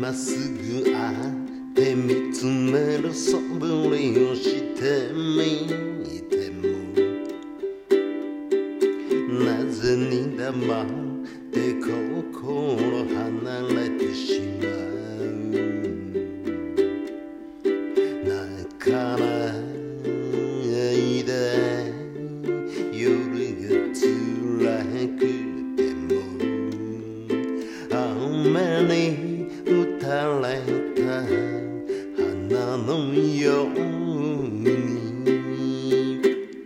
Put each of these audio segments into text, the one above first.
まっすぐ会って見つめる素振りをしてみてもなぜに黙って心離れてしまう泣かないで夜が辛くても雨に打たれた花のように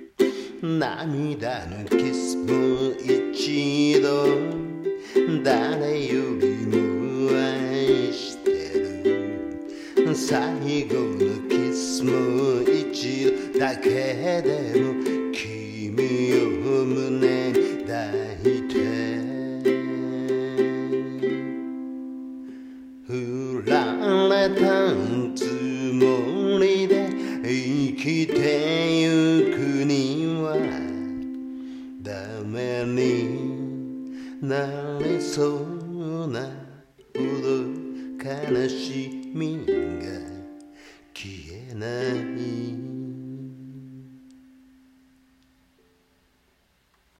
涙のキスも一度誰よりも愛してる最後のキスも一度だけでも君を胸に抱いて振られたつもりで生きてゆくにはダメになれそうなほど悲しみが消えない